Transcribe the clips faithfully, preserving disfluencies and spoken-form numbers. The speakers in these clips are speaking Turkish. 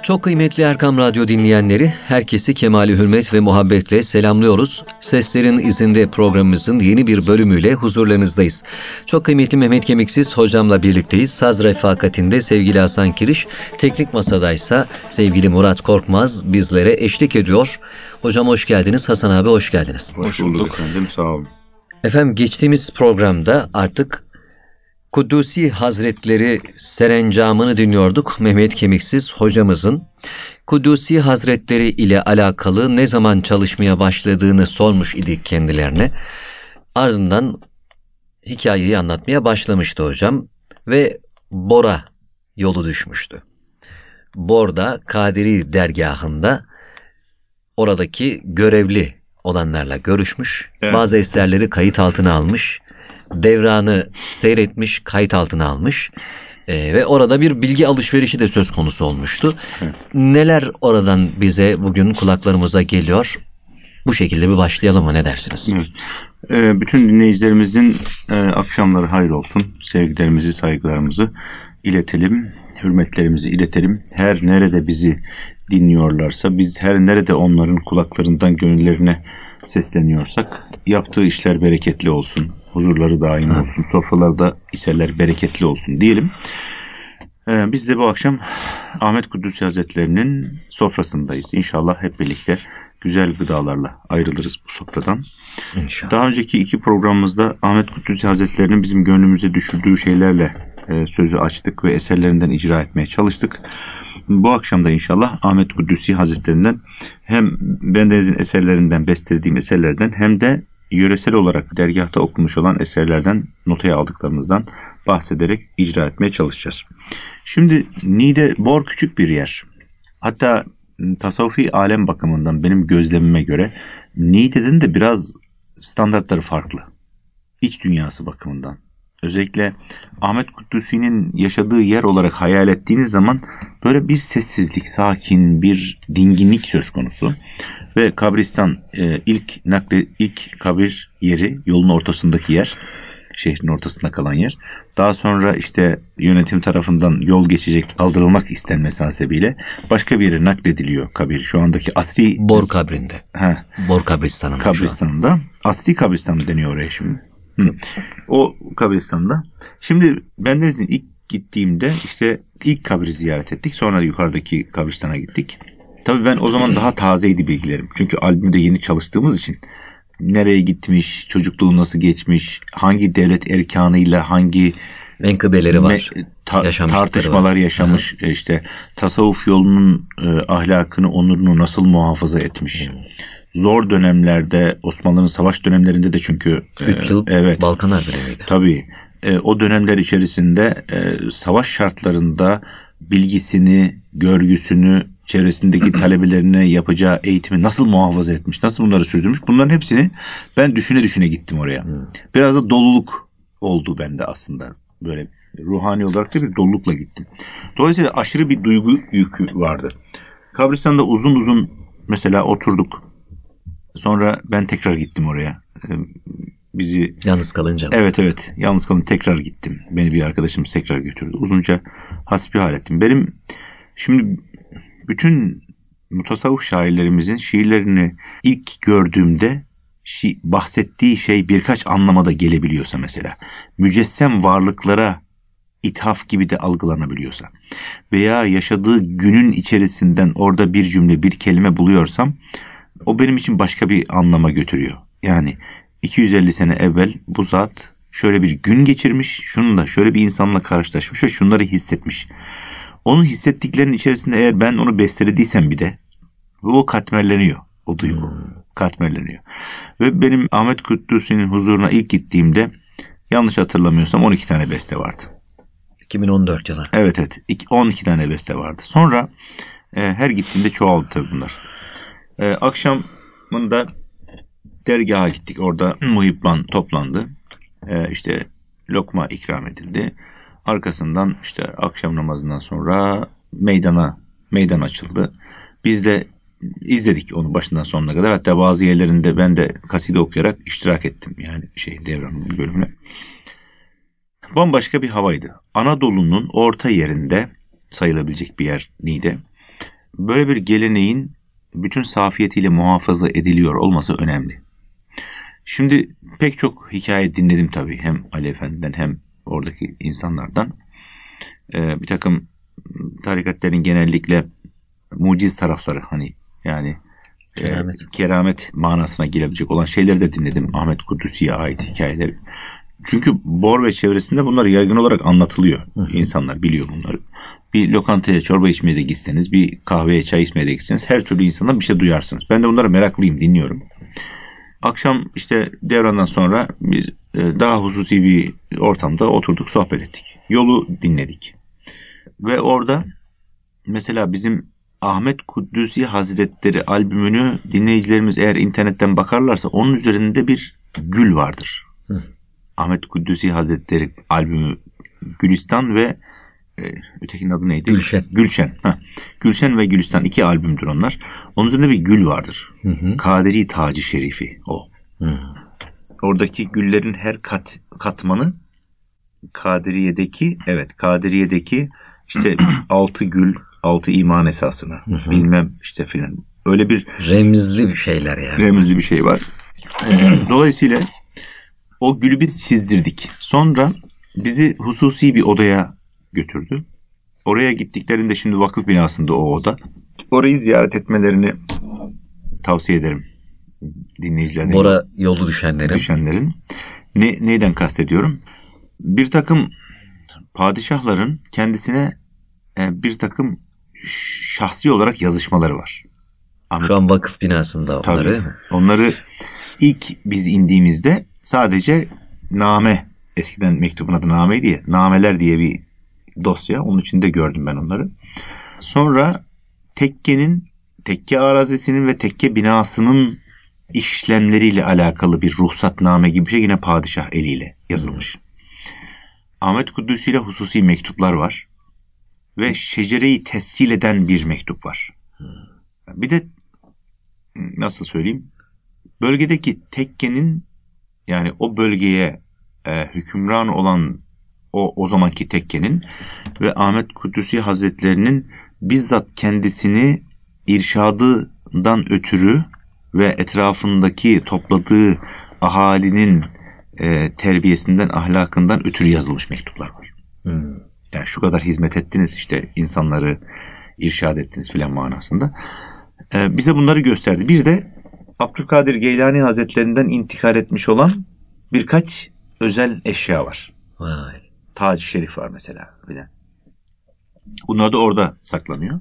Çok kıymetli Erkam Radyo dinleyenleri, herkesi kemali hürmet ve muhabbetle selamlıyoruz. Seslerin izinde programımızın yeni bir bölümüyle huzurlarınızdayız. Çok kıymetli Mehmet Kemiksiz hocamla birlikteyiz. Saz refakatinde sevgili Hasan Kiriş, teknik masadaysa sevgili Murat Korkmaz bizlere eşlik ediyor. Hocam hoş geldiniz, Hasan abi hoş geldiniz. Hoş bulduk efendim, sağ olun. Efendim geçtiğimiz programda artık Kudüs'ü Hazretleri serencamını dinliyorduk Mehmet Kemiksiz hocamızın. Kudüs'ü Hazretleri ile alakalı ne zaman çalışmaya başladığını sormuş idik kendilerine. Ardından hikayeyi anlatmaya başlamıştı hocam ve Bora yolu düşmüştü. Bor'da Kadiri dergahında oradaki görevli olanlarla görüşmüş, evet. Bazı eserleri kayıt altına almış, devranı seyretmiş, kayıt altına almış ee, ve orada bir bilgi alışverişi de söz konusu olmuştu. Hı. Neler oradan bize bugün kulaklarımıza geliyor? Bu şekilde bir başlayalım mı, ne dersiniz? Evet. Ee, bütün dinleyicilerimizin e, akşamları hayır olsun. Sevgilerimizi, saygılarımızı iletelim, hürmetlerimizi iletelim. Her nerede bizi dinliyorlarsa, biz her nerede onların kulaklarından gönüllerine sesleniyorsak, yaptığı işler bereketli olsun, huzurları daim Hı. olsun, sofralarda iseler bereketli olsun diyelim. Ee, biz de bu akşam Ahmet Kudüs'ü Hazretleri'nin sofrasındayız. İnşallah hep birlikte güzel gıdalarla ayrılırız bu sofradan. İnşallah. Daha önceki iki programımızda Ahmet Kudüs'ü Hazretleri'nin bizim gönlümüze düşürdüğü şeylerle e, sözü açtık ve eserlerinden icra etmeye çalıştık. Bu akşam da inşallah Ahmet Kudüs'ü Hazretlerinden hem bendenizin eserlerinden, bestelediğim eserlerden hem de yöresel olarak dergahta okunmuş olan eserlerden notaya aldıklarımızdan bahsederek icra etmeye çalışacağız. Şimdi Niğde, Bor küçük bir yer. Hatta tasavvufi alem bakımından benim gözlemime göre Niğde'nin de biraz standartları farklı. İç dünyası bakımından. Özellikle Ahmet Kudüs'ünün yaşadığı yer olarak hayal ettiğiniz zaman böyle bir sessizlik, sakin bir dinginlik söz konusu. Ve kabristan e, ilk nakli, ilk kabir yeri, yolun ortasındaki yer, şehrin ortasında kalan yer. Daha sonra işte yönetim tarafından yol geçecek, kaldırılmak istenmesi hasebiyle başka bir yere naklediliyor kabir. Şu andaki asri... Bor kabrinde. He, Bor kabristanında. Kabristanında. Asri kabristanı deniyor oraya şimdi. Hı. O kabristanda. Şimdi bendenizin ilk gittiğimde işte ilk kabri ziyaret ettik. Sonra yukarıdaki kabristana gittik. Tabii ben o zaman daha tazeydi bilgilerim. Çünkü albümde yeni çalıştığımız için nereye gitmiş, çocukluğu nasıl geçmiş, hangi devlet erkanıyla hangi menkıbeleri var, me, ta, tartışmalar var. yaşamış, Aha. işte tasavvuf yolunun e, ahlakını, onurunu nasıl muhafaza etmiş. Hmm. Zor dönemlerde, Osmanlı'nın savaş dönemlerinde de çünkü üç yıl e, evet, Balkan Harbi'ndeydi. Tabii. E, o dönemler içerisinde e, savaş şartlarında bilgisini, görgüsünü, çevresindeki talebelerine yapacağı eğitimi nasıl muhafaza etmiş, nasıl bunları sürdürmüş, bunların hepsini ben düşüne düşüne gittim oraya. Hmm. Biraz da doluluk oldu bende aslında. Böyle ruhani olarak da bir dolulukla gittim. Dolayısıyla aşırı bir duygu yükü vardı. Kabristan'da uzun uzun mesela oturduk. Sonra ben tekrar gittim oraya. Bizi yalnız kalınca. Evet evet. Yalnız kalınca tekrar gittim. Beni bir arkadaşımız tekrar götürdü. Uzunca hasbihal ettim. Benim şimdi bütün mutasavvuf şairlerimizin şiirlerini ilk gördüğümde şi- bahsettiği şey birkaç anlamada gelebiliyorsa mesela, mücessem varlıklara ithaf gibi de algılanabiliyorsa veya yaşadığı günün içerisinden orada bir cümle, bir kelime buluyorsam o benim için başka bir anlama götürüyor. Yani iki yüz elli sene evvel bu zat şöyle bir gün geçirmiş, şununla şöyle bir insanla karşılaşmış ve şunları hissetmiş. Onun hissettiklerinin içerisinde eğer ben onu bestelediysem bir de bu katmerleniyor. O duygu hmm. katmerleniyor. Ve benim Ahmet Kudüs'ün huzuruna ilk gittiğimde yanlış hatırlamıyorsam on iki tane beste vardı. iki bin on dört yılı. Evet evet. on iki tane beste vardı. Sonra e, her gittiğimde çoğaldı tabii bunlar. E, akşamında dergaha gittik. Orada muhibban toplandı. E, işte lokma ikram edildi. Arkasından işte akşam namazından sonra meydana meydan açıldı. Biz de izledik onu başından sonuna kadar. Hatta bazı yerlerinde ben de kaside okuyarak iştirak ettim. Yani şey devranın bölümüne. Bambaşka bir havaydı. Anadolu'nun orta yerinde sayılabilecek bir yer Niğde. böyle bir geleneğin bütün safiyetiyle muhafaza ediliyor olması önemli. Şimdi pek çok hikaye dinledim tabii. Hem Ali Efendi'den hem oradaki insanlardan. Ee, bir takım tarikatlerin genellikle muciz tarafları, hani yani Keramet. e, keramet manasına gelebilecek olan şeyleri de dinledim. Ahmet Kudüs'e ait hikayeleri. Çünkü Bor ve çevresinde bunlar yaygın olarak anlatılıyor. Hı. İnsanlar biliyor bunları. Bir lokantaya çorba içmeye de gitseniz, bir kahveye çay içmeye de gitseniz her türlü insandan bir şey duyarsınız. Ben de bunlara meraklıyım, dinliyorum. Akşam işte devrandan sonra biz daha hususi bir ortamda oturduk, sohbet ettik. Yolu dinledik. Ve orada mesela bizim Ahmet Kudüs'e Hazretleri albümünü dinleyicilerimiz eğer internetten bakarlarsa onun üzerinde bir gül vardır. Hı. Ahmet Kudüs'e Hazretleri albümü Gülistan ve e, ötekinin adı neydi? Gülşen. Gülşen. Heh. Gülşen ve Gülistan iki albümdür onlar. Onun üzerinde bir gül vardır. Hı hı. Kaderi Tacı Şerifi o. Hı. Oradaki güllerin her kat, katmanı Kadiriye'deki evet Kadiriye'deki işte altı gül, altı iman esasına, hı hı, bilmem işte filan. Öyle bir remzli bir şeyler yani. Remzli bir şey var. Dolayısıyla o gülü biz çizdirdik. Sonra bizi hususi bir odaya götürdü. Oraya gittiklerinde, şimdi vakıf binasında o oda. Orayı ziyaret etmelerini tavsiye ederim dinleyicilerden. Bora yolu düşenlerin. Düşenlerin. Ne, neyden kastediyorum? Bir takım padişahların kendisine e, bir takım şahsi olarak yazışmaları var. Ahmet, şu an vakıf binasında onları. Tabii, onları ilk biz indiğimizde sadece name, eskiden mektubun adı nameydi ya, nameler diye bir dosya, onun içinde gördüm ben onları. Sonra tekkenin, tekke arazisinin ve tekke binasının işlemleriyle alakalı bir ruhsatname gibi bir şey yine padişah eliyle yazılmış. Ahmet Kudüs'ü ile hususi mektuplar var. Ve şecereyi tescil eden bir mektup var. Bir de nasıl söyleyeyim? Bölgedeki tekkenin, yani o bölgeye e, hükümran olan o o zamanki tekkenin ve Ahmet Kudüs'ü Hazretlerinin bizzat kendisini irşadından ötürü ve etrafındaki topladığı ahalinin e, terbiyesinden, ahlakından ötürü yazılmış mektuplar var. Hmm. Yani şu kadar hizmet ettiniz, işte insanları irşad ettiniz filan manasında. Ee, bize bunları gösterdi. Bir de Abdülkadir Geylani Hazretlerinden intikal etmiş olan birkaç özel eşya var. Vay. Tac-ı Şerif var mesela filan. Bunlar da orada saklanıyor.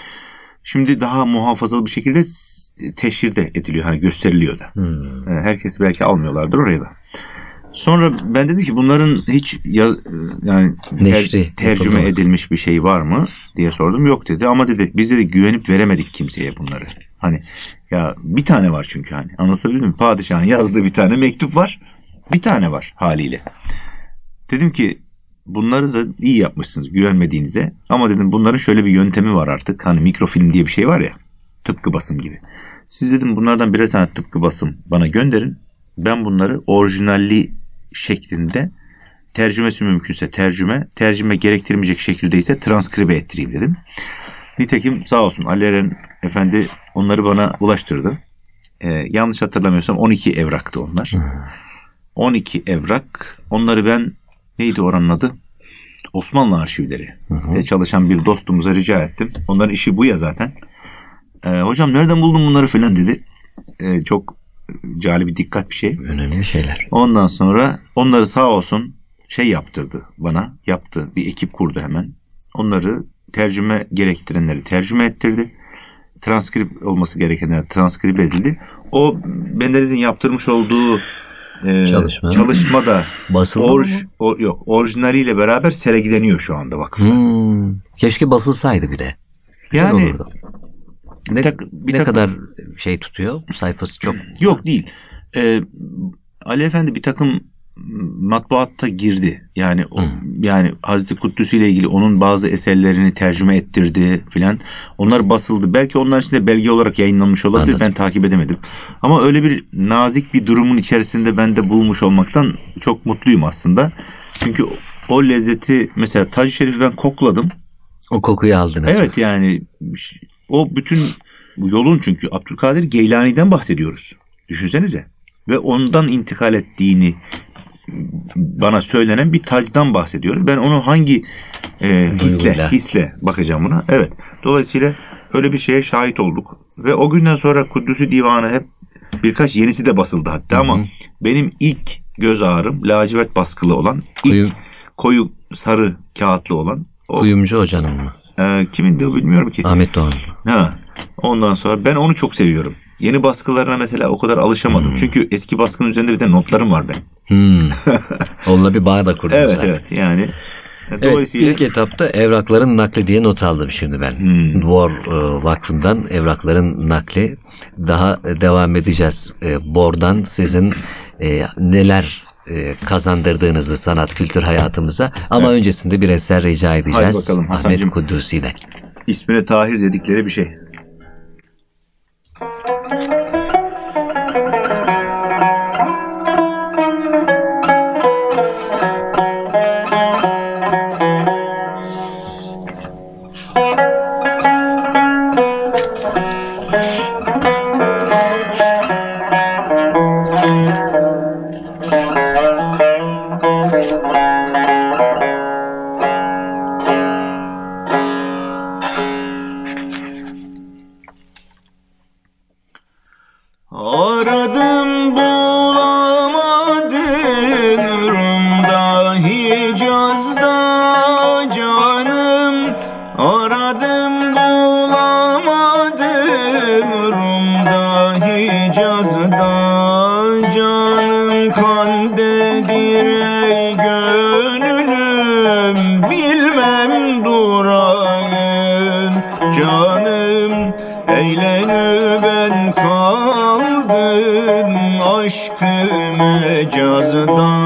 Şimdi daha muhafazalı bir şekilde teşhirde ediliyor. Hani gösteriliyor da. Hmm. Herkes belki almıyorlardır oraya da. Sonra ben dedim ki bunların hiç yaz, yani ter, tercüme edilmiş bir şey var mı diye sordum. Yok dedi, ama dedi biz de güvenip veremedik kimseye bunları. Hani ya bir tane var çünkü, hani anlatabildim mi? Padişahın yazdığı bir tane mektup var. Bir tane var haliyle. Dedim ki bunları da iyi yapmışsınız güvenmediğinize, ama dedim bunların şöyle bir yöntemi var artık. Hani mikrofilm diye bir şey var ya, tıpkı basım gibi. Siz dedim bunlardan birer tane tıpkı basım bana gönderin. Ben bunları orijinalli şeklinde, tercümesi mümkünse tercüme, tercüme gerektirmeyecek şekilde ise transkribe ettireyim dedim. Nitekim sağ olsun Ali Eren Efendi onları bana ulaştırdı. Ee, yanlış hatırlamıyorsam on iki evraktı onlar. on iki evrak. Onları ben, neydi oranın adı? Osmanlı arşivleri. Hı-hı. çalışan bir dostumuza rica ettim. Onların işi bu ya zaten. Ee, hocam nereden buldun bunları falan dedi. Ee, çok cali bir dikkat bir şey. Önemli şeyler. Ondan sonra onları sağ olsun şey yaptırdı bana. Yaptı. Bir ekip kurdu hemen. Onları tercüme gerektirenleri tercüme ettirdi. Transkrip olması gerekenler transkrip edildi. O benderizin yaptırmış olduğu e, Çalışma. çalışma da orj, o, yok, orijinaliyle beraber sergileniyor şu anda vakıfta. Hmm, keşke basılsaydı bir de. Yani ne, tak, ne takım, kadar şey tutuyor? Sayfası çok. Yok değil. Ee, Ali Efendi bir takım matbuatta girdi. Yani hmm. yani Hazreti Kuddüs ile ilgili onun bazı eserlerini tercüme ettirdi filan. Onlar basıldı. Belki onlar içinde belge olarak yayınlanmış olabilir. Anladım. Ben takip edemedim. Ama öyle bir nazik bir durumun içerisinde ben de bulmuş olmaktan çok mutluyum aslında. Çünkü o lezzeti, mesela Tac-ı Şerif'i ben kokladım. O kokuyu aldınız. Evet, yani O bütün bu yolun, çünkü Abdülkadir Geylani'den bahsediyoruz. Düşünsenize. Ve ondan intikal ettiğini bana söylenen bir tacdan bahsediyoruz. Ben onu hangi e, hisle, Duyguyla. hisle bakacağım buna? Evet. Dolayısıyla öyle bir şeye şahit olduk. Ve o günden sonra Kudüs-ü Divanı hep birkaç yenisi de basıldı hatta, ama benim ilk göz ağrım lacivert baskılı olan, ilk Kuyum- koyu sarı kağıtlı olan o, Kuyumcu hocanın mı? e, kimin de bilmiyorum ki. Ahmet Doğan. Ha. Ondan sonra ben onu çok seviyorum. Yeni baskılarına mesela o kadar alışamadım. Hmm. Çünkü eski baskının üzerinde bir de notlarım var benim. Hmm. Onunla bir bağ da kurdum Evet zaten. evet yani. Evet, Dolayısıyla ilk etapta evrakların nakli diye not aldım şimdi ben. Hmm. War e, Vakfı'ndan evrakların nakli. Daha e, devam edeceğiz. E, Bor'dan sizin e, neler e, kazandırdığınızı sanat kültür hayatımıza. Ama öncesinde bir eser rica edeceğiz. Hadi bakalım Ahmet Hasan'cığım. Kudusi'den. ismine Tahir dedikleri bir şey. Aradım bulamadım Rum'da, Hicaz'da canım. Aradım bulamadım Rum'da, Hicaz'da canım. Kandedir ey gönlüm, bilmem durağım canım. Eğlenü ben kaldım aşk-ı mecazda,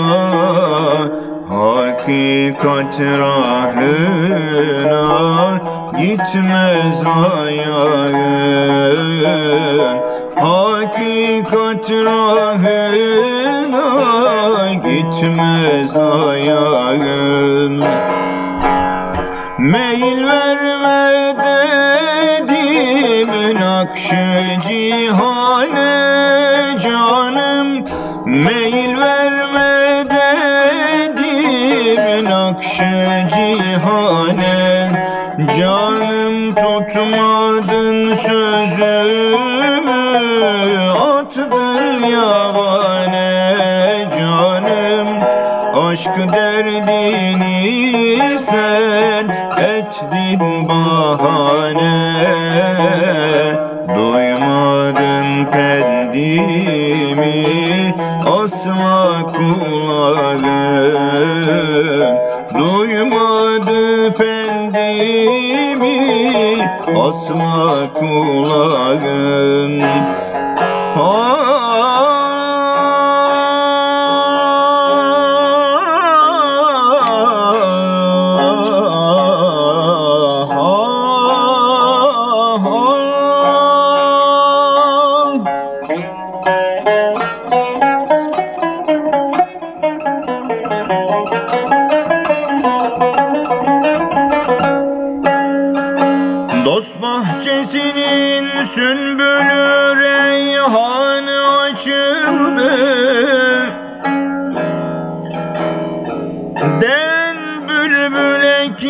hakikat rahına gitmez ayağım. Hakikat rahına gitmez ayağım. Meyil verme dedim nakş-ı cihane canım. Meyil verme dedim nakş-ı cihane canım. Tutmadın sözümü, attın yabane canım. Aşk derdini sen ettin bahane, duymadın pendimi asla kulağım. Duymadı pendimi asla kulağım. Dost bahçesinin sümbülü reyhanı açıldı. Den bülbül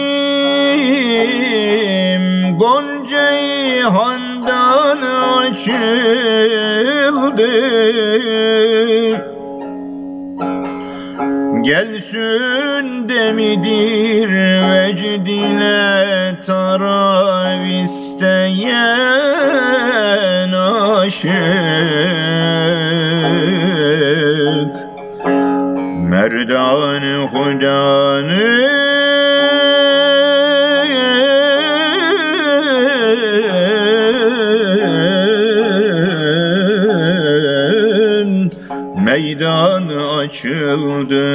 ekim Gonca-i handan açıldı. Gelsin demidir vecd ile taraf isteyen aşık. Merdan-ı Hudanın meydanı açıldı.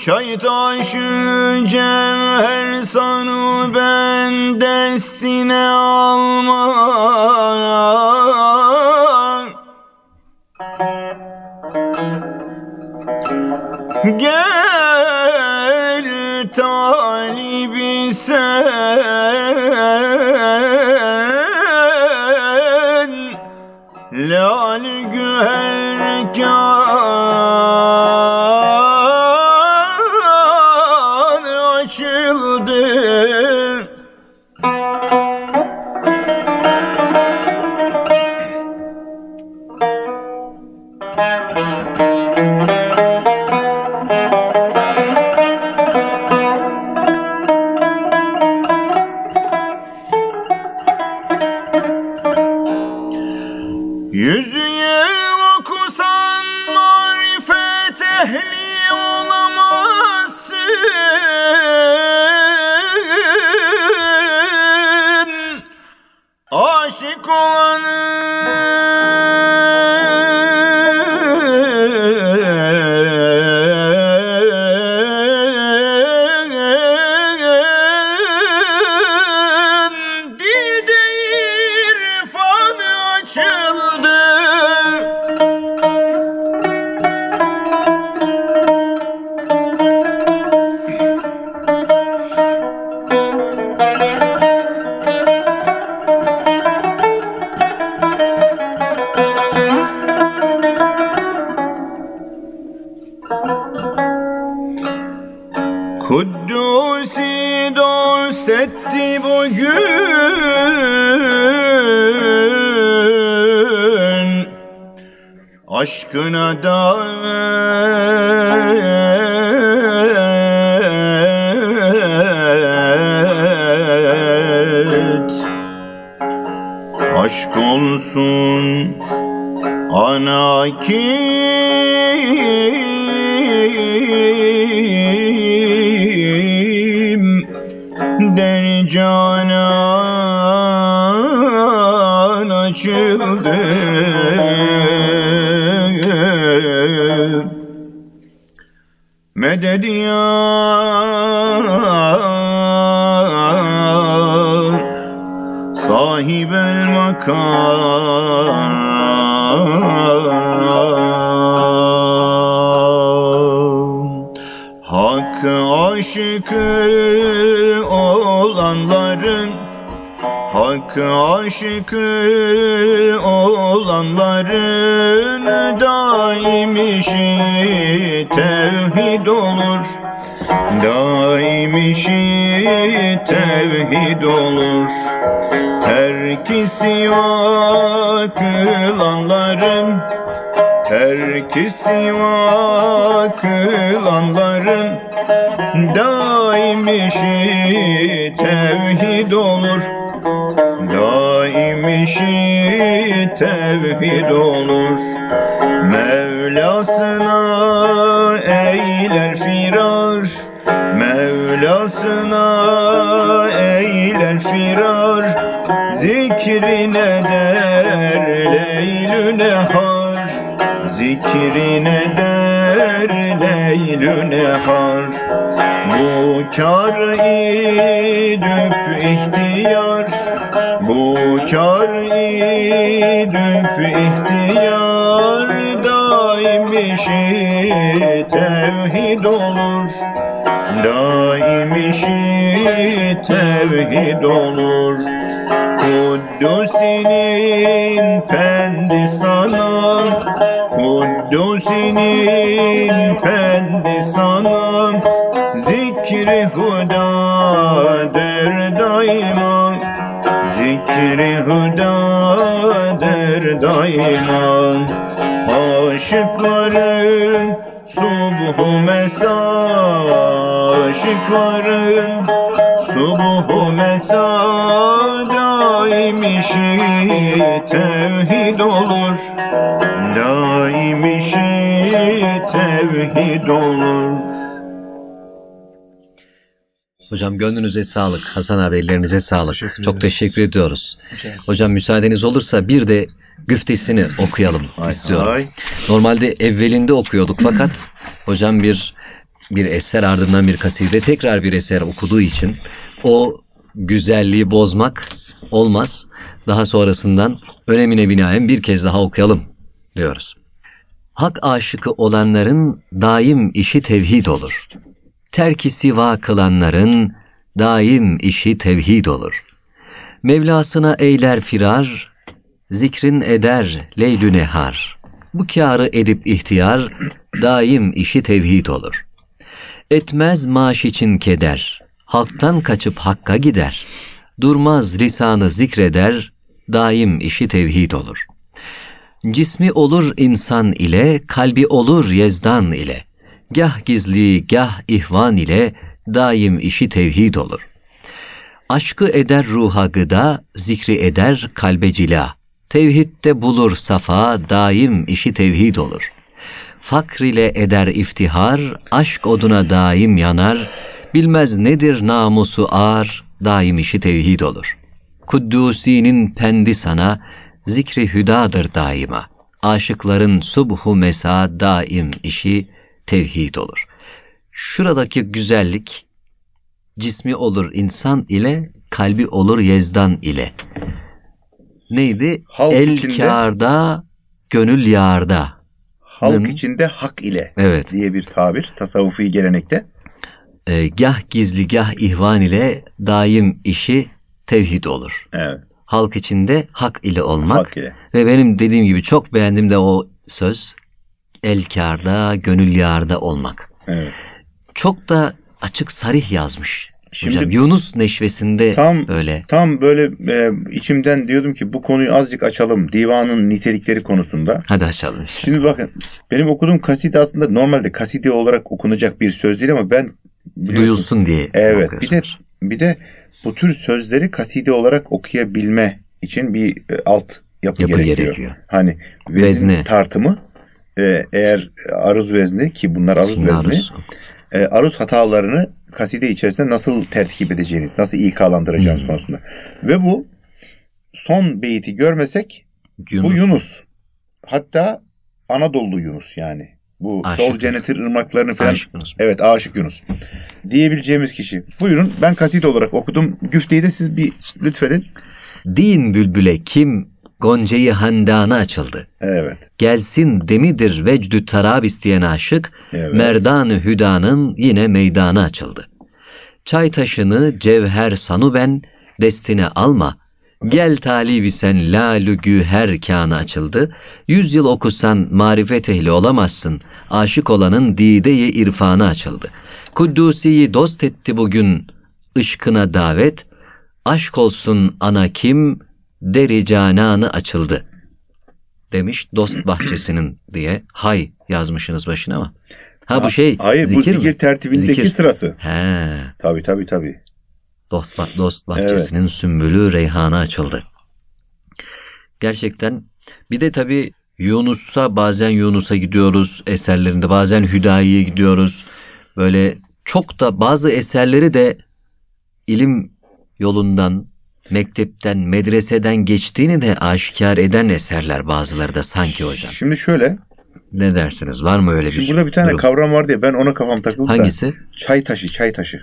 Çay taşı cevher sanı ben destine alma. Gel talibi sen, lal güher kân açıldı. Yüzü yıl okusan marifet ehli olamazsın. Aşık olanın dide irfan açıldı. Kudüs'ü dost etti bugün, aşkına davet. Aşk olsun ana kim der canan açıldı. Medet ya sahibel makam. Hak aşıkı olanların, hak aşıkı olanların daim işi tevhid olur. Daim işi tevhid olur. Terk-i siva kılanların, terk-i siva kılanların daim işi tevhid olur. Daim işi tevhid olur. Mevlasına eyler firar, Mevlasına eyler firar. Zikrine der leylü nehar, zikrine der leylü nehar. Bu kar idüp ihtiyar, bu kar idüp ihtiyar. Daim işi tevhid olur, daim işi tevhid olur. Kudüs'ün pendi sana, Kudüs'ün pendi sana. Zikri hudadır daima, zikri hudadır daima. Aşıkların subhu mesa, aşıkların subhu mesa. Daim işi tevhid olur, daim işi tevhid olur. Hocam gönlünüze sağlık. Hasan abi ellerinize sağlık. Teşekkür Çok ederiz. teşekkür ediyoruz. Hocam. Hocam müsaadeniz olursa bir de güftesini okuyalım Hay istiyorum. hay. Normalde evvelinde okuyorduk fakat hocam bir bir eser ardından bir kaside tekrar bir eser okuduğu için o güzelliği bozmak olmaz. Daha sonrasından önemine binaen bir kez daha okuyalım diyoruz. Hak aşıkı olanların daim işi tevhid olur. Terk-i siva kılanların daim işi tevhid olur. Mevlasına eyler firar, zikrin eder leylü nehar. Bu kârı edip ihtiyar, daim işi tevhid olur. Etmez maaş için keder, halktan kaçıp hakka gider. Durmaz lisanı zikreder, daim işi tevhid olur. Cismi olur insan ile, kalbi olur yezdan ile. Gah gizli, gah ihvan ile, daim işi tevhid olur. Aşkı eder ruha gıda, zikri eder kalbe cila. Tevhidde bulur safa, daim işi tevhid olur. Fakr ile eder iftihar, aşk oduna daim yanar. Bilmez nedir namusu ar, daim işi tevhid olur. Kuddusi'nin pendi sana, zikri hüdadır daima. Aşıkların subhu mesa, daim işi tevhid olur. Şuradaki güzellik, cismi olur insan ile, kalbi olur yezdan ile. Neydi? Halk El içinde- kârda, gönül yârda. Halk Hı. içinde hak ile Evet. diye bir tabir tasavvufi gelenekte. Ee, gah gizli gah ihvan ile daim işi tevhid olur. Evet. Halk içinde hak ile olmak. Hak ile. Ve benim dediğim gibi çok beğendim de o söz. El kârda, gönül yârda olmak. Evet. Çok da açık sarih yazmış. Şimdi Hocam, Yunus neşvesinde tam- öyle. Tam böyle e, içimden diyordum ki bu konuyu azıcık açalım. Divanın nitelikleri konusunda. Hadi açalım işte. Şimdi bakın benim okuduğum kaside aslında normalde kaside olarak okunacak bir söz değil ama ben biliyorsun- Duyulsun diye. Evet. Bir de okuyorsunuz. bir de bu tür sözleri kaside olarak okuyabilme için bir e, alt yapı, Yapı gerekiyor. gerekiyor. Hani vezin Vezne. tartımı e, eğer aruz vezni ki bunlar aruz vezni Aruz. e, aruz hatalarını kaside içerisinde nasıl tertip edeceğiniz, nasıl ikalandıracağınız Hmm. konusunda. Ve bu son beyti görmesek Yunus. bu Yunus. Hatta Anadolu Yunus yani. Bu Aşık Sol Yunus. Cennetir ırmaklarını falan. Aşık Yunus. Evet, Aşık Yunus. Diyebileceğimiz kişi. Buyurun, ben kaside olarak okudum. Güfteyi de siz bir lütfedin. Din bülbüle kim Goncayı handana açıldı. Evet. Gelsin demidir vecdü tarab isteyen aşık, Evet. merdan-ı hüdanın yine meydanı açıldı. Çay taşını cevher sanu ben, destine alma. Gel talibi sen lalü güher kânı açıldı. Yüz yıl okusan marifet ehli olamazsın. Aşık olanın dide-i irfanı açıldı. Kuddusi'yi dost etti bugün ışkına davet. Aşk olsun ana kim deri cananı açıldı. Demiş dost bahçesinin diye hay yazmışsınız başına ama. Ha bu şey Hayır, zikir bu zikir mi? tertibindeki Zikir. sırası. He. Tabii tabii tabii. Dost, bah- dost bahçesinin sümbülü reyhanı açıldı. Gerçekten bir de tabii Yunus'a bazen Yunus'a gidiyoruz eserlerinde, bazen Hüdayi'ye gidiyoruz. Böyle çok da bazı eserleri de ilim yolundan, mektepten, medreseden geçtiğini de aşikar eden eserler bazıları da sanki hocam. Şimdi şöyle. Ne dersiniz? Var mı öyle bir Şimdi şey? burada bir tane durum? kavram var diye ben ona kafam takıldı da. Hangisi? Çay taşı, çay taşı.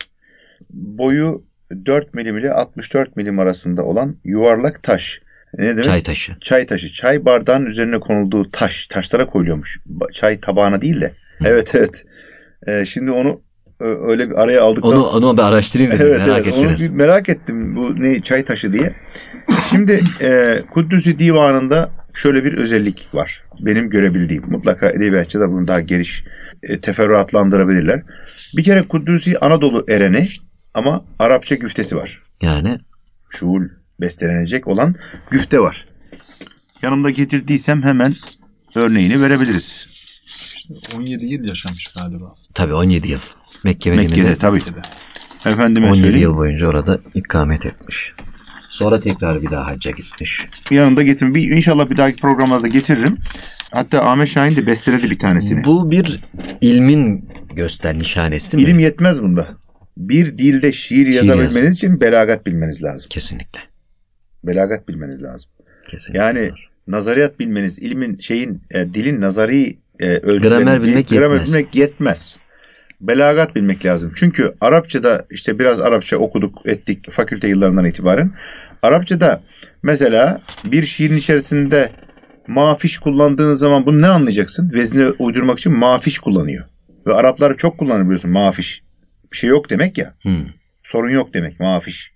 Boyu dört milim ile altmış dört milim arasında olan yuvarlak taş. Ne demek? Çay taşı. Çay taşı. Çay bardağının üzerine konulduğu taş. Taşlara koyuluyormuş. Ba- Çay tabağına değil de. Evet evet. Ee, şimdi onu ö- öyle bir araya aldıktan Onu, sonra. onu bir araştırayım dedim. Evet merak evet. Onu ettiniz. bir merak ettim. Bu ne çay taşı diye. Şimdi e, Kuddüs'ü Divanı'nda şöyle bir özellik var. Benim görebildiğim. Mutlaka edebiyatçılar bunu daha geniş e, teferruatlandırabilirler. Bir kere Kuddüs'ü Anadolu ereni ama Arapça güftesi var. Yani Şuul bestelenecek olan güfte var. Yanımda getirdiysem hemen örneğini verebiliriz. on yedi yıl yaşamış galiba. tabii on yedi yıl. Mekke Mekke'de Medine'de tabii. Mekke'de. Efendime on yedi söyleyeyim. yıl boyunca orada ikamet etmiş. Sonra tekrar bir daha hacca gitmiş. Yanımda getirin. Bir, inşallah bir dahaki programlarda getiririm. Hatta Ahmet Şahin de besteledi bir tanesini. Bu bir ilmin göster nişanesi mi? İlim yetmez bunda. Bir dilde şiir yazabilmeniz için belagat bilmeniz lazım. Kesinlikle. Belagat bilmeniz lazım. Kesinlikle. Yani nazariyat bilmeniz, ilmin şeyin, e, dilin nazari e, ölçülerini Gramer bil- bilmek gramer yetmez. bilmek yetmez. Belagat bilmek lazım. Çünkü Arapçada işte biraz Arapça okuduk ettik fakülte yıllarından itibaren. Arapçada mesela bir şiirin içerisinde mafiş kullandığın zaman bunu ne anlayacaksın? Vezne uydurmak için mafiş kullanıyor. Ve Araplar çok kullanır biliyorsun mafiş. Bir şey yok demek ya. Hmm. Sorun yok demek mafiş.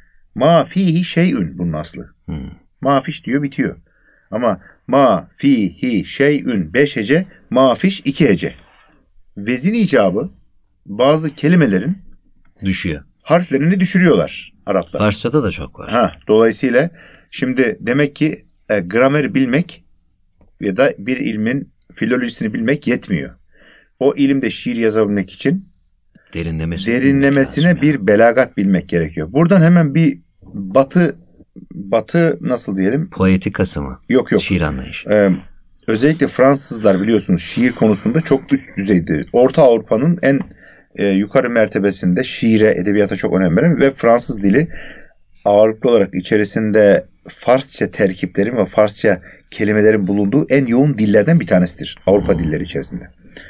Ma fihi şeyün bunun aslı. Hmm. Mafiş diyor bitiyor. Ama ma fihi şeyün beş hece, mafiş iki hece. Vezin icabı bazı kelimelerin Düşüyor. harflerini düşürüyorlar Araplar. Farsçada da çok var. Ha, dolayısıyla şimdi demek ki e, grameri bilmek ya da bir ilmin filolojisini bilmek yetmiyor. O ilimde şiir yazabilmek için Derinlemesine. derinlemesine bir belagat bilmek gerekiyor. Buradan hemen bir batı batı nasıl diyelim? Poetikası mı? Yok yok. Şiir anlayışı. Ee, özellikle Fransızlar biliyorsunuz şiir konusunda çok üst düzeydir. Orta Avrupa'nın en e, yukarı mertebesinde şiire, edebiyata çok önem veren ve Fransız dili ağırlıklı olarak içerisinde Farsça terkiplerin ve Farsça kelimelerin bulunduğu en yoğun dillerden bir tanesidir. Avrupa dilleri içerisinde.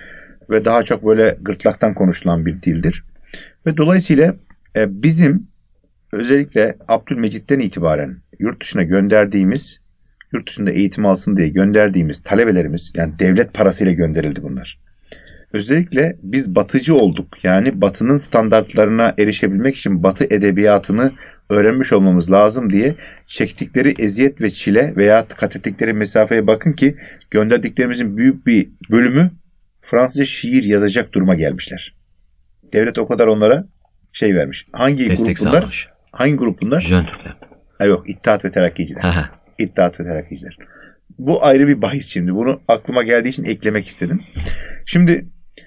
Ve daha çok böyle gırtlaktan konuşulan bir dildir. Ve dolayısıyla e, bizim özellikle Abdülmecit'ten itibaren yurt dışına gönderdiğimiz, yurt dışında eğitim alsın diye gönderdiğimiz talebelerimiz, yani devlet parasıyla gönderildi bunlar. Özellikle biz batıcı olduk. Yani batının standartlarına erişebilmek için batı edebiyatını öğrenmiş olmamız lazım diye çektikleri eziyet ve çile veya kat ettikleri mesafeye bakın ki gönderdiklerimizin büyük bir bölümü Fransızca şiir yazacak duruma gelmişler. Devlet o kadar onlara şey vermiş. Hangi Destek grup bunlar? sağlamış. Hangi grup bunlar? Jön Türkler. Ha yok, İttihat ve Terakkiciler. Aha. İttihat ve Terakkiciler. Bu ayrı bir bahis şimdi. Bunu aklıma geldiği için eklemek istedim. Şimdi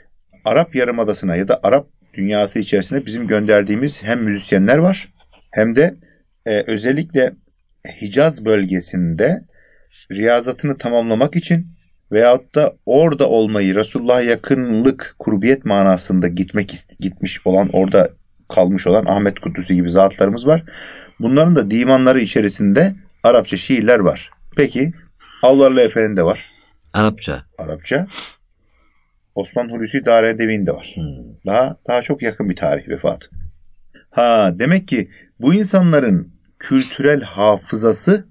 Arap Yarımadası'na ya da Arap dünyası içerisinde bizim gönderdiğimiz hem müzisyenler var hem de e, özellikle Hicaz bölgesinde riyazatını tamamlamak için veyahut da orada olmayı, Resulullah'a yakınlık, kurbiyet manasında gitmek gitmiş olan, orada kalmış olan Ahmet Kudüs'ü gibi zatlarımız var. Bunların da divanları içerisinde Arapça şiirler var. Peki Avlarlı Efe'nin de var. Arapça. Arapça. Osman Hulusi Daredevi'nin de var. Hmm. Daha daha çok yakın bir tarih vefatı. Ha, demek ki bu insanların kültürel hafızasının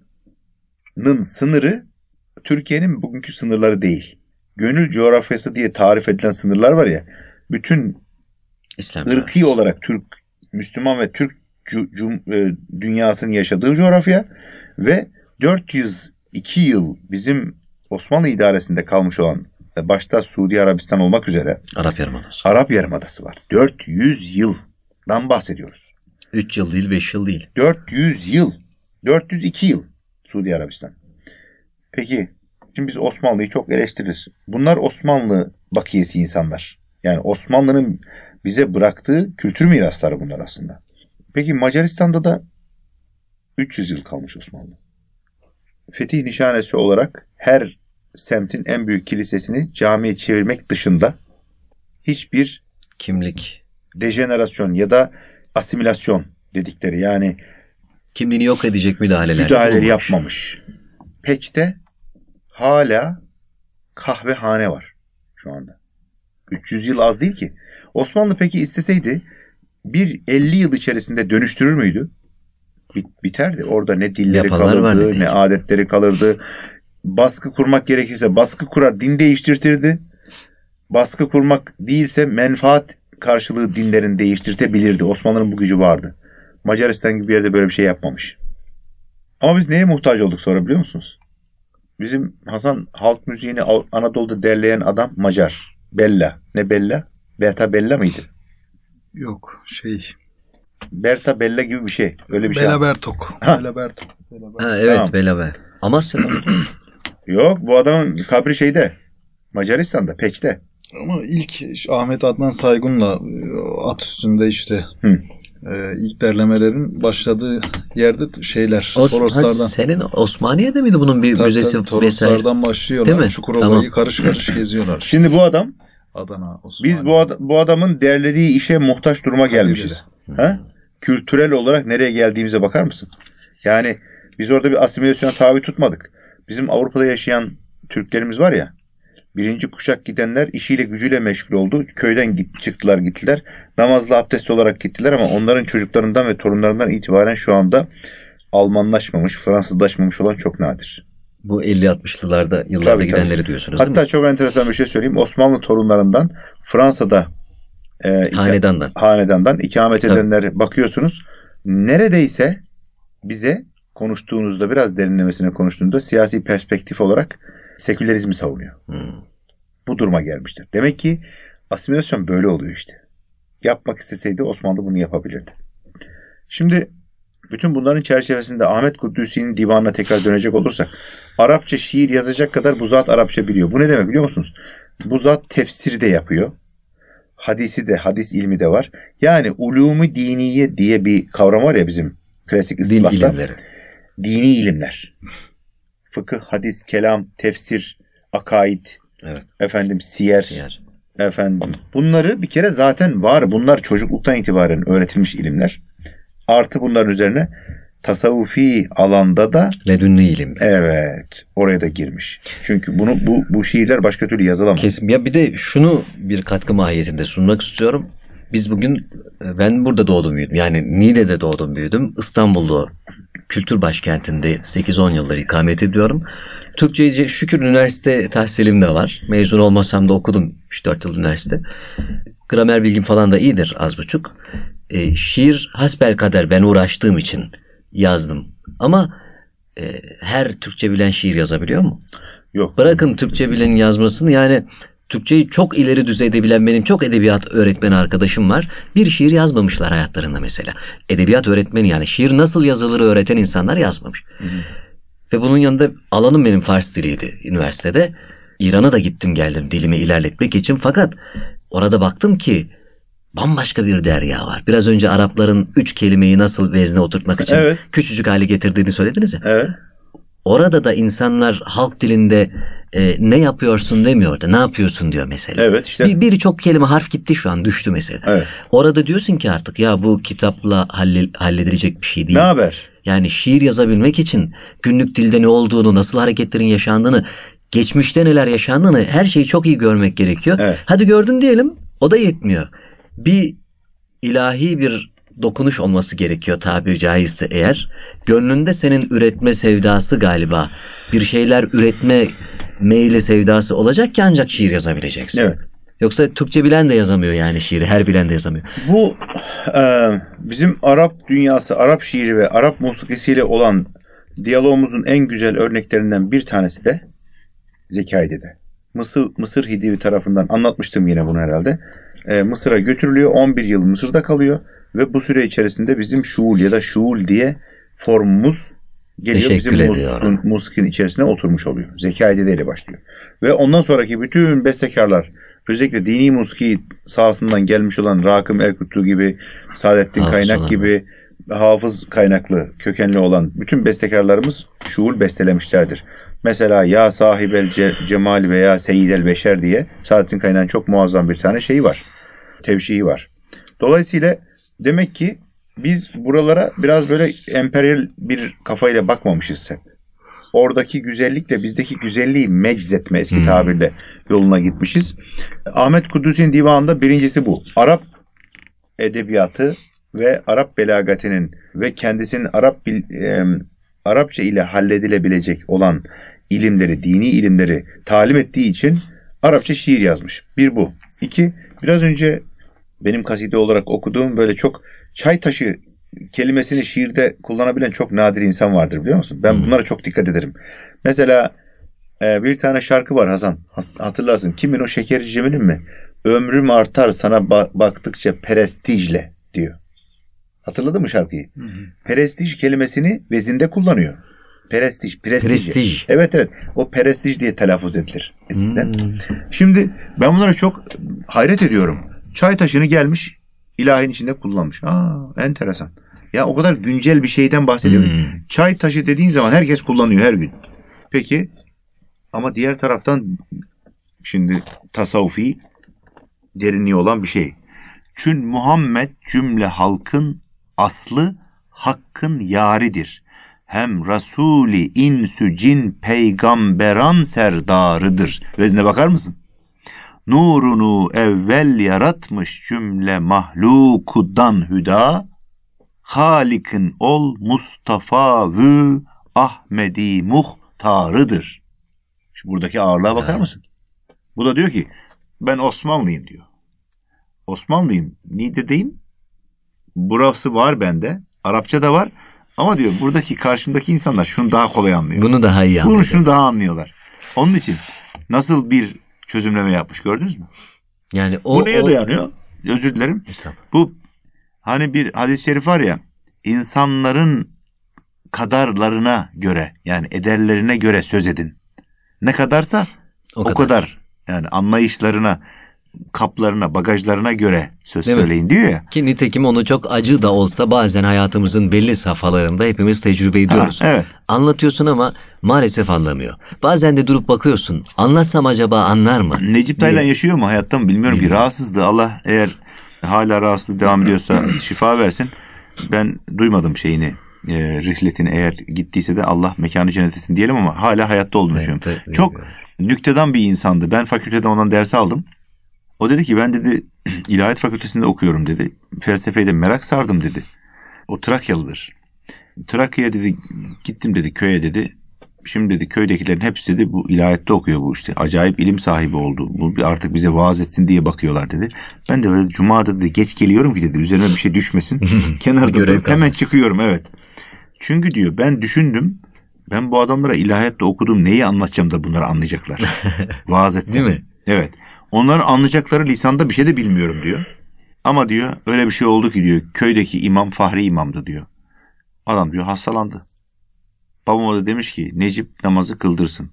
sınırı Türkiye'nin bugünkü sınırları değil. Gönül coğrafyası diye tarif edilen sınırlar var ya, bütün İslam. ırkî olarak Türk, Müslüman ve Türk cu, cum, e, dünyasının yaşadığı coğrafya ve dört yüz iki yıl bizim Osmanlı idaresinde kalmış olan, başta Suudi Arabistan olmak üzere Arap Yarımadası. Arap Yarımadası var. dört yüz yıldan bahsediyoruz. üç yıl değil, beş yıl değil. dört yüz yıl. dört yüz iki yıl Suudi Arabistan. Peki şimdi biz Osmanlı'yı çok eleştiririz. Bunlar Osmanlı bakiyesi insanlar. Yani Osmanlı'nın bize bıraktığı kültür mirasları bunlar aslında. Peki Macaristan'da da üç yüz yıl kalmış Osmanlı. Fetih nişanesi olarak her semtin en büyük kilisesini camiye çevirmek dışında hiçbir Kimlik. dejenerasyon ya da asimilasyon dedikleri, yani Kimliğini yok edecek müdahaleler. müdahaleleri yapılmamış. yapmamış. Peç'te hala kahvehane var şu anda. üç yüz yıl az değil ki. Osmanlı peki isteseydi bir elli yıl içerisinde dönüştürür müydü? Bit- biterdi. Orada ne dilleri Yapanlar var, kalırdı, ne ne, değil. adetleri kalırdı. Baskı kurmak gerekirse baskı kurar, din değiştirtirdi. Baskı kurmak değilse menfaat karşılığı dinlerini değiştirtebilirdi. Osmanlı'nın bu gücü vardı. Macaristan gibi bir yerde böyle bir şey yapmamış. Ama biz neye muhtaç olduk sonra biliyor musunuz? Bizim Hasan halk müziğini Anadolu'da derleyen adam Macar. Bella. Ne Bella? Berta Bella mıydı? Yok şey. Berta Bella gibi bir şey. Öyle bir şey. Bela Bertok. Ha. Bela Bertok. Bela Bertok. Ha, evet, Tamam. Belabe. Amasya'da mı? Yok, bu adamın kabri şeyde. Macaristan'da, Peç'te. Ama ilk işte Ahmet Adnan Saygun'la e, at üstünde işte Hı. e, ilk derlemelerin başladığı yerde şeyler. Os- ha, Toroslardan. senin Osmaniye'de miydi bunun bir Tabii, müzesi tabii, vesaire? Toroslardan başlıyorlar. Değil mi? Çukurova'yı Tamam. karış karış geziyorlar. Şimdi bu adam, Adana, Osmaniye. biz bu, ad- bu adamın derlediği işe muhtaç duruma gelmişiz. Ha? Kültürel olarak nereye geldiğimize bakar mısın? Yani biz orada bir asimilasyona tabi tutmadık. Bizim Avrupa'da yaşayan Türklerimiz var ya, Birinci kuşak gidenler işiyle gücüyle meşgul oldu. Köyden git, çıktılar gittiler. Namazlı abdestli olarak gittiler ama onların çocuklarından ve torunlarından itibaren şu anda Almanlaşmamış, Fransızlaşmamış olan çok nadir. Bu elli altmışlılarda yıllarda Tabii, gidenleri tabii. diyorsunuz değil Hatta mi? çok enteresan bir şey söyleyeyim. Osmanlı torunlarından Fransa'da e, ika- Hanedandan. hanedandan ikamet Tabii. edenlere bakıyorsunuz. Neredeyse bize konuştuğunuzda, biraz derinlemesine konuştuğunda siyasi perspektif olarak sekülerizmi savunuyor. Hmm. Bu duruma gelmiştir. Demek ki asimilasyon böyle oluyor işte. Yapmak isteseydi Osmanlı bunu yapabilirdi. Şimdi bütün bunların çerçevesinde Ahmet Kudüs'ün divanına tekrar dönecek olursak, Arapça şiir yazacak kadar bu zat Arapça biliyor. Bu ne demek biliyor musunuz? Bu zat tefsiri de yapıyor. Hadisi de, hadis ilmi de var. Yani ulûmu diniye diye bir kavram var ya bizim klasik Din istilahta. ilimleri. Dini ilimler. Fıkıh, hadis, kelam, tefsir, akaid, Evet. efendim siyer, Siyer. efendim. Bunları bir kere zaten var. Bunlar çocukluktan itibaren öğretilmiş ilimler. Artı bunların üzerine tasavvufi alanda da Ledünni ilim. evet oraya da girmiş. Çünkü bunu bu bu şiirler başka türlü yazılamaz. Kesin. Ya bir de şunu bir katkı mahiyetinde sunmak istiyorum. Biz bugün, ben burada doğdum büyüdüm. Yani Niğde'de doğdum büyüdüm. İstanbul'da kültür başkentinde sekiz on yıldır ikamet ediyorum. Türkçe'ye şükür üniversite tahsilim de var. Mezun olmasam da okudum üç dört yıl üniversite. Gramer bilgim falan da iyidir az buçuk. E, şiir hasbelkader ben uğraştığım için yazdım. Ama e, her Türkçe bilen şiir yazabiliyor mu? Yok. Bırakın Türkçe bilenin yazmasını, yani Türkçeyi çok ileri düzeyde bilen benim çok edebiyat öğretmeni arkadaşım var. Bir şiir yazmamışlar hayatlarında mesela. Edebiyat öğretmeni, yani şiir nasıl yazılır öğreten insanlar yazmamış. Hı hı. Ve bunun yanında alanım benim Fars diliydi üniversitede. İran'a da gittim geldim dilimi ilerletmek için. Fakat orada baktım ki bambaşka bir derya var. Biraz önce Arapların üç kelimeyi nasıl vezne oturtmak için Evet. küçücük hale getirdiğini söylediniz ya. Evet. Orada da insanlar halk dilinde e, ne yapıyorsun demiyordu. Ne yapıyorsun diyor mesela. Evet işte. Bir, birçok kelime harf gitti şu an, düştü mesela. Evet. Orada diyorsun ki artık ya bu kitapla halle, halledilecek bir şey değil. Ne haber? Yani şiir yazabilmek için günlük dilde ne olduğunu, nasıl hareketlerin yaşandığını, geçmişte neler yaşandığını, her şeyi çok iyi görmek gerekiyor. Evet. Hadi gördün diyelim, o da yetmiyor. Bir ilahi bir dokunuş olması gerekiyor tabiri caizse eğer. Gönlünde senin üretme sevdası galiba, bir şeyler üretme meyli sevdası olacak ki ancak şiir yazabileceksin. Evet. Yoksa Türkçe bilen de yazamıyor yani şiiri, her bilen de yazamıyor. Bu e, bizim Arap dünyası, Arap şiiri ve Arap musikisiyle olan diyalogumuzun en güzel örneklerinden bir tanesi de Zekaide'de. Mısır, Mısır Hidivi tarafından anlatmıştım yine bunu herhalde. E, Mısır'a götürülüyor, on bir yıl Mısır'da kalıyor ve bu süre içerisinde bizim şuul ya da şuul diye formumuz geliyor, Teşekkür bizim ediyorum. musikin, musikin içerisine oturmuş oluyor. Zekaide'de ile başlıyor. Ve ondan sonraki bütün bestekarlar, özellikle dini musiki sahasından gelmiş olan Rakım Erkutlu gibi, Saadettin Hafız Kaynak olan. gibi hafız kaynaklı, kökenli olan bütün bestekarlarımız şuul bestelemişlerdir. Mesela Ya Sahibel Ce- Cemal veya Seyyidel Beşer diye Saadettin Kaynak'ın çok muazzam bir tane şeyi var. Tevşihi var. Dolayısıyla demek ki biz buralara biraz böyle emperyal bir kafayla bakmamışız hep. Oradaki güzellikle bizdeki güzelliği meczetme eski Hmm. tabirle yoluna gitmişiz. Ahmet Kudüs'ün divanında birincisi bu. Arap edebiyatı ve Arap belagatinin ve kendisinin Arap bil, e, Arapça ile halledilebilecek olan ilimleri, dini ilimleri talim ettiği için Arapça şiir yazmış. Bir bu. İki, biraz önce benim kaside olarak okuduğum böyle çok çay taşı kelimesini şiirde kullanabilen çok nadir insan vardır, biliyor musun? Ben bunlara çok dikkat ederim. Mesela e, bir tane şarkı var Hasan. Has- Hatırlarsın. Kimin o, Şekeri Cemil'in mi? Ömrüm artar sana ba- baktıkça prestijle diyor. Hatırladın mı şarkıyı? Hı hı. Prestij kelimesini vezinde kullanıyor. Prestij, prestij. Prestij. Evet evet. O prestij diye telaffuz edilir eskiden. Hmm. Şimdi ben bunlara çok hayret ediyorum. Çay taşını gelmiş ilahin içinde kullanmış. Aa, enteresan. Ya o kadar güncel bir şeyden bahsediyor. Hmm. Çay taşı dediğin zaman herkes kullanıyor her gün. Peki ama diğer taraftan şimdi tasavvufi derinliği olan bir şey. Çün Muhammed cümle halkın aslı hakkın yaridir. hem Rasuli insü cin peygamberan serdarıdır. Vezne bakar mısın? Nurunu evvel yaratmış cümle mahlukudan hüda, Halik'in ol Mustafa vü Ahmedi muhtarıdır. Şu buradaki ağırlığa bakar mısın? Bu da diyor ki ben Osmanlıyım diyor. Osmanlıyım, Niğde'deyim. Burası var bende. Arapça da var. Ama diyor buradaki karşımdaki insanlar şunu daha kolay anlıyor. Bunu daha iyi anlıyor. Bunu şunu daha anlıyorlar. Onun için nasıl bir çözümleme yapmış gördünüz mü? Yani o, Bu neye o... dayanıyor? Özür dilerim. Mesela. Bu hani bir hadis-i şerif var ya, insanların kadarlarına göre yani ederlerine göre söz edin. Ne kadarsa O o kadar. kadar. Yani anlayışlarına, kaplarına, bagajlarına göre söz Değil mi? söyleyin diyor ya. Ki nitekim onu çok acı da olsa bazen hayatımızın belli safhalarında hepimiz tecrübe ediyoruz. Ha, evet. Anlatıyorsun ama maalesef anlamıyor. Bazen de durup bakıyorsun. Anlatsam acaba anlar mı? Necip Taylan diye. yaşıyor mu hayatta mı bilmiyorum ki. Bilmiyorum. Rahatsızdı. Allah eğer hala rahatsızlık devam ediyorsa şifa versin. Ben duymadım şeyini. E, rihletini eğer gittiyse de Allah mekanı cennet etsin diyelim ama hala hayatta olduğunu Evet, düşünüyorum. evet, Çok bilmiyorum. nüktedan bir insandı. Ben fakülteden ondan ders aldım. O dedi ki ben dedi İlahiyat Fakültesinde okuyorum dedi. Felsefeye de merak sardım dedi. O Trakyalıdır. Trakya'ya dedi gittim dedi köye dedi. Şimdi dedi köydekilerin hepsi dedi bu ilahiyatta okuyor bu işte. Acayip ilim sahibi oldu. Bu bir artık bize vaaz etsin diye bakıyorlar dedi. Ben de böyle cumada dedi geç geliyorum ki dedi. Üzerime bir şey düşmesin. Kenarda Görev durup hemen kalmış. çıkıyorum evet. Çünkü diyor ben düşündüm. Ben bu adamlara ilahiyatta okudum neyi anlatacağım da bunları anlayacaklar. Vaaz etsin. Değil mi? Evet. Onların anlayacakları lisanda bir şey de bilmiyorum diyor. Ama diyor öyle bir şey oldu ki diyor köydeki imam Fahri imamdı diyor. Adam diyor hastalandı. Babama da demiş ki Necip namazı kıldırsın.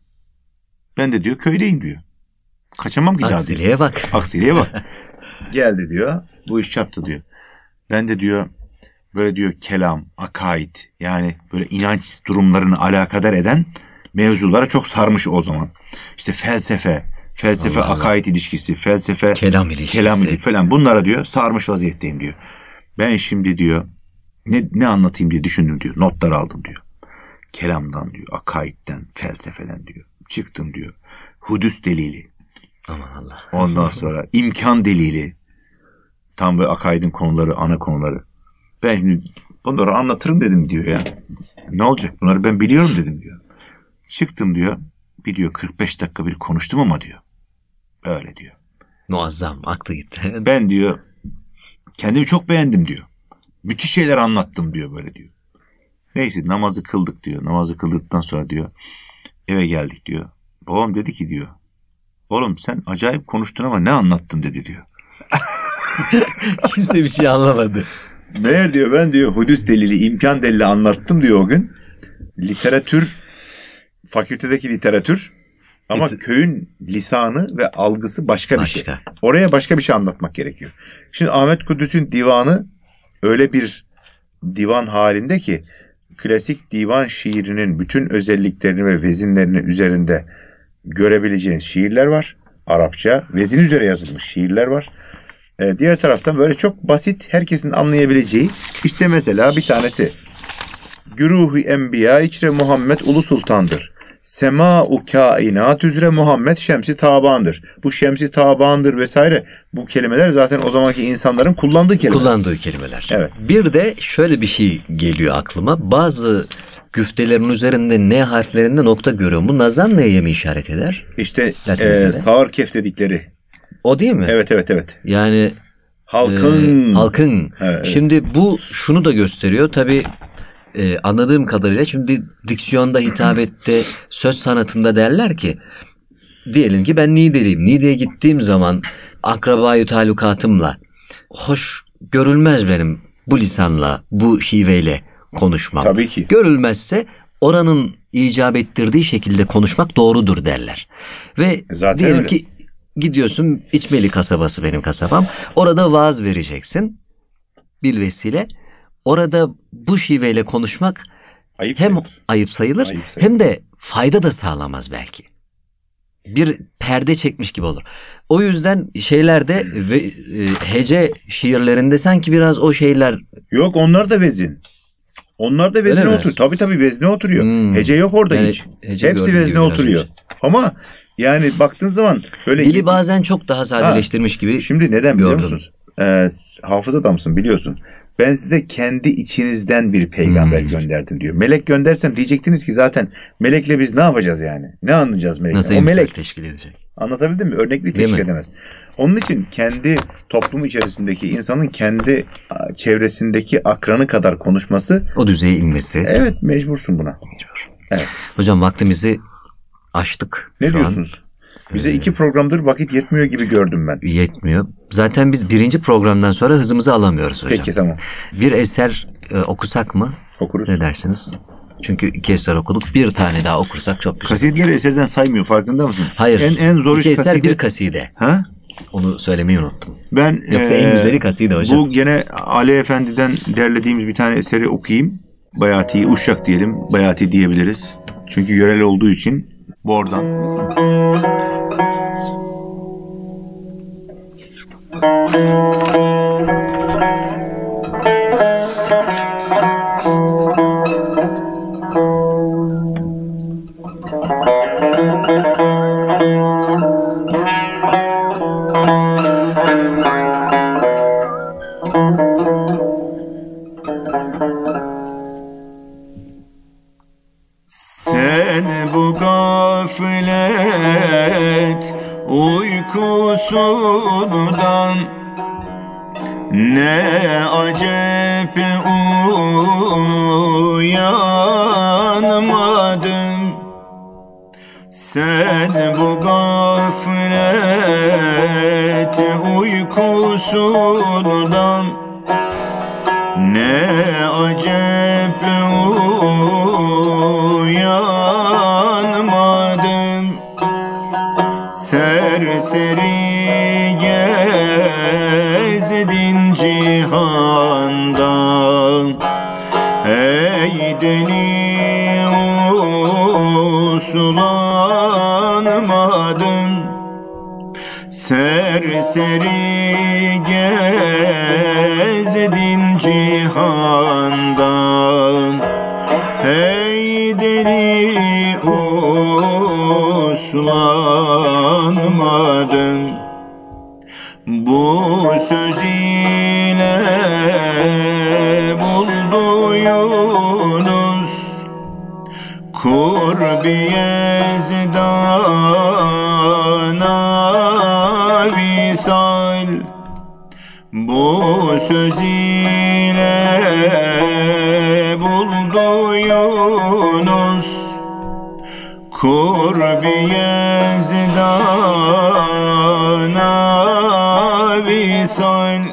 Ben de diyor köydeyim diyor. Kaçamam ki daha diyor. Aksiliğe bak. Aksiliğe bak. Geldi diyor. Bu iş çarptı diyor. Ben de diyor böyle diyor kelam, akaid yani böyle inanç durumlarını alakadar eden mevzulara çok sarmış o zaman. İşte felsefe, felsefe Allah Allah. akaid ilişkisi, felsefe Kelam ilişkisi. kelam ilişkisi falan bunlara diyor sarmış vaziyetteyim diyor. Ben şimdi diyor ne, ne anlatayım diye düşündüm diyor. Notlar aldım diyor. Kelamdan diyor, akaidden, felsefeden diyor. Çıktım diyor. Hudüs delili. Aman Allah. Ondan sonra imkan delili. Tam böyle akaidin konuları, ana konuları. Ben şimdi bunları anlatırım dedim diyor ya. Ne olacak? Bunları ben biliyorum dedim diyor. Çıktım diyor. Bir diyor kırk beş dakika bir konuştum ama diyor. Öyle diyor. Muazzam. Aklı gitti. Ben diyor kendimi çok beğendim diyor. Müthiş şeyler anlattım diyor böyle diyor. Neyse namazı kıldık diyor. Namazı kıldıktan sonra diyor eve geldik diyor. Babam dedi ki diyor oğlum sen acayip konuştun ama ne anlattın dedi diyor. Kimse bir şey anlamadı. Meğer diyor ben diyor hudüs delili, imkan delili anlattım diyor o gün. Literatür, fakültedeki literatür ama Liter- köyün lisanı ve algısı başka bir şey. Başka. Oraya başka bir şey anlatmak gerekiyor. Şimdi Ahmet Kudüs'ün divanı öyle bir divan halinde ki klasik divan şiirinin bütün özelliklerini ve vezinlerini üzerinde görebileceğin şiirler var. Arapça, vezin üzere yazılmış şiirler var. Ee, diğer taraftan böyle çok basit, herkesin anlayabileceği işte mesela bir tanesi Güruh-u Enbiya içre Muhammed Ulu Sultan'dır. Sema-u kainat üzere Muhammed Şemsi Taban'dır. Bu Şemsi Taban'dır vesaire bu kelimeler zaten o zamanki insanların kullandığı kelimeler. Kullandığı kelimeler. Evet. Bir de şöyle bir şey geliyor aklıma. Bazı güftelerin üzerinde N harflerinde nokta görüyorum. Bu nazan neye mi işaret eder? İşte Latince'de. e, sağır kef dedikleri. O değil mi? Evet evet evet. Yani Halkın. e, halkın. Evet. Şimdi bu şunu da gösteriyor. Tabii e, anladığım kadarıyla şimdi diksiyonda, hitabette, söz sanatında derler ki diyelim ki ben Niğdeliyim. Niğde'ye gittiğim zaman akrabayı talukatımla hoş görülmez benim bu lisanla, bu şiveyle konuşmam. Tabii ki. Görülmezse oranın icap ettirdiği şekilde konuşmak doğrudur derler. Ve Zaten diyelim öyle. ki gidiyorsun İçmeli kasabası benim kasabam. Orada vaaz vereceksin. Bilvesile. Orada bu şiveyle konuşmak Ayıp hem sayılır. ayıp sayılır, Ayıp sayılır. hem de fayda da sağlamaz belki. Bir perde çekmiş gibi olur. O yüzden şeylerde ve e, hece şiirlerinde sanki biraz o şeyler Yok onlar da vezin. Onlar da Öyle vezne mi? oturuyor. Tabii tabii vezne oturuyor. Hmm. Hece yok orada Yani hiç. hece Hepsi gördüm vezne gibi biraz oturuyor. önce. Ama yani baktığın zaman böyle Dili bazen çok daha sadeleştirmiş gibi. Şimdi neden biliyor gördüm. musunuz? Ee, hafız adamsın biliyorsun. Ben size kendi içinizden bir peygamber Hmm. gönderdim diyor. Melek göndersem diyecektiniz ki zaten melekle biz ne yapacağız yani? Ne anlayacağız melekle? Nasıl O imsak melek. teşkil edecek? Anlatabildim mi? Örnekli Değil teşkil mi? edemez. Onun için kendi toplum içerisindeki insanın kendi a, çevresindeki akranı kadar konuşması, O düzeye inmesi. evet mecbursun buna. Mecbur. Evet. Hocam vaktimizi aştık. Ne şu diyorsunuz? Bize Ee, iki programdır vakit yetmiyor gibi gördüm ben. An. Yetmiyor. Zaten biz birinci programdan sonra hızımızı alamıyoruz hocam. Peki tamam. Bir eser e, okusak mı? Okuruz. Ne dersiniz? Çünkü iki eser okuduk. Bir tane daha okursak çok güzel. Kasideleri eserden saymıyor, farkında mısın? Hayır. En en zor iki iş eser kaside. bir kaside. Ha? Onu söylemeyi unuttum. Ben Yoksa en güzeli kaside hocam. Bu gene Ali Efendi'den derlediğimiz bir tane eseri okuyayım. Bayati, Uşak diyelim. Bayati diyebiliriz. Çünkü yörel olduğu için bu oradan. Sen bu gaflet uykusundan ne acep uyanmadın. Sen bu gaflet uykusundan ne acep uyanmadın. Serseri gezdin cihanda, ey deli uslanmadın. Serseri gezdin cihanda, ey deli uslanmadın. Bu söz ile buldu Yunus kurbiye zidana visal. Bu söz ile buldu Yunus kurbiye zidana visal.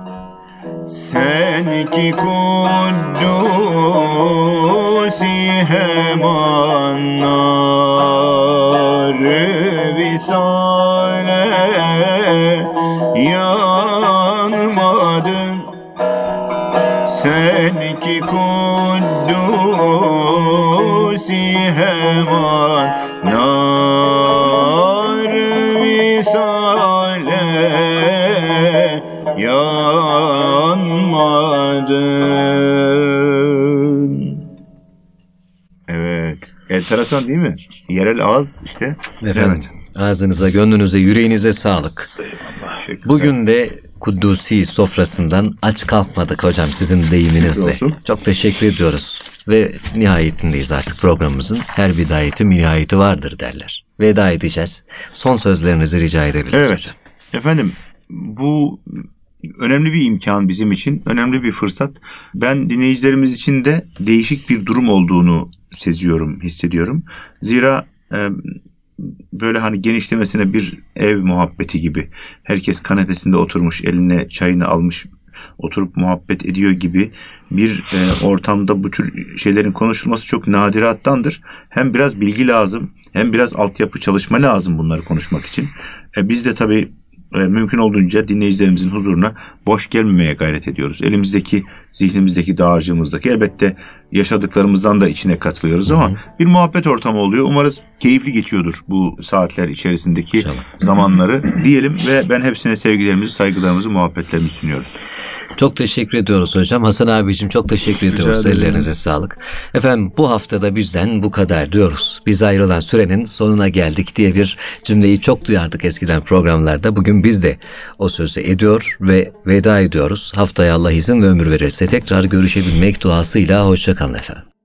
Sen ki Kuddusi hemanlar visale yanmadın. Sen ki Kuddusi hemanlar visale yanmadın. Evet. Enteresan değil mi? Yerel ağız işte. Efendim, ağzınıza, gönlünüze, yüreğinize sağlık. Teşekkürler. Bugün de Kuddusi sofrasından aç kalkmadık hocam sizin deyiminizle. Olsun. Çok teşekkür ediyoruz. Ve nihayetindeyiz artık programımızın. Her bidayetin bir nihayeti vardır derler. Veda edeceğiz. Son sözlerinizi rica edebiliriz Evet. hocam. Efendim bu önemli bir imkan bizim için. Önemli bir fırsat. Ben dinleyicilerimiz için de değişik bir durum olduğunu seziyorum, hissediyorum. Zira e, böyle hani genişlemesine bir ev muhabbeti gibi. Herkes kanepesinde oturmuş, eline çayını almış, oturup muhabbet ediyor gibi bir e, ortamda bu tür şeylerin konuşulması çok nadirattandır. Hem biraz bilgi lazım, hem biraz altyapı çalışma lazım bunları konuşmak için. E, biz de tabii e, mümkün olduğunca dinleyicilerimizin huzuruna boş gelmemeye gayret ediyoruz. Elimizdeki, zihnimizdeki, dağarcığımızdaki elbette yaşadıklarımızdan da içine katılıyoruz ama bir muhabbet ortamı oluyor. Umarız keyifli geçiyordur bu saatler içerisindeki İnşallah. zamanları diyelim ve ben hepsine sevgilerimizi, saygılarımızı, muhabbetlerimizi sunuyoruz. Çok teşekkür ediyoruz hocam. Hasan abicim çok teşekkür ediyoruz. ederim. Ellerinize sağlık. Efendim bu haftada bizden bu kadar diyoruz. Bize ayrılan sürenin sonuna geldik diye bir cümleyi çok duyardık eskiden programlarda. Bugün biz de o sözü ediyor ve veda ediyoruz. Haftaya Allah izin ve ömür verirse tekrar görüşebilmek duasıyla hoşça kalın efendim.